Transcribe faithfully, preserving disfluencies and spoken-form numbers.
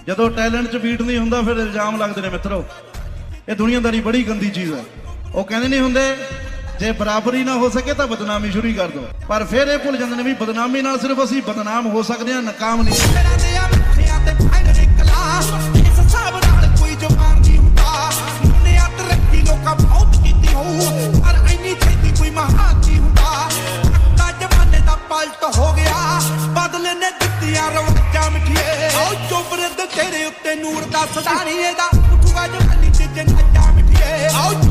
ਜਦੋਂ ਟੈਲੈਂਟ 'ਚ ਬੀਟ ਨਹੀਂ ਹੁੰਦਾ ਫਿਰ ਇਲਜ਼ਾਮ ਲੱਗਦੇ ਨੇ ਮਿੱਤਰੋ। ਇਹ ਦੁਨੀਆਦਾਰੀ ਬੜੀ ਗੰਦੀ ਚੀਜ਼ ਹੈ। ਉਹ ਕਹਿੰਦੇ ਨਹੀਂ ਹੁੰਦੇ ਜੇ ਬਰਾਬਰੀ ਨਾ ਹੋ ਸਕੇ ਤਾਂ ਬਦਨਾਮੀ ਸ਼ੁਰੂ ਕਰ ਦੋ, ਪਰ ਫਿਰ ਇਹ ਭੁੱਲ ਜਾਂਦੇ ਨੇ ਵੀ ਬਦਨਾਮੀ ਨਾਲ ਸਿਰਫ ਅਸੀਂ ਬਦਨਾਮ ਹੋ ਸਕਦੇ ਹਾਂ, ਨਕਾਮ ਨਹੀਂ। ਲੋਕਾਂ ਬਹੁਤ ਕੀਤੀ ਹੋਊ ਪਰ ਇੰਨੀ ਛੇਤੀ ਕੋਈ ਮਹਾਨ ਨਹੀਂ ਹੁੰਦਾ। ਦਾ ਜ਼ਮਾਨੇ ਦਾ ਪਲਟ ਹੋ ਗਿਆ, ਬਦਲੇ ਨੇ ਦਿੱਤੀਆਂ ਰਵਾਜਾਂ ਮਿੱਠੀਏ। ਆਓ ਚੋਬਰੇ ਦੇ ਤੇਰੇ ਉੱਤੇ ਨੂਰ ਦਾ ਸਦਾਣੀ ਇਹਦਾ ਉੱਠੂਗਾ ਜਵਾਨੀ ਚ ਜਨਾਜਾ ਮਿੱਠੀਏ। ਆਓ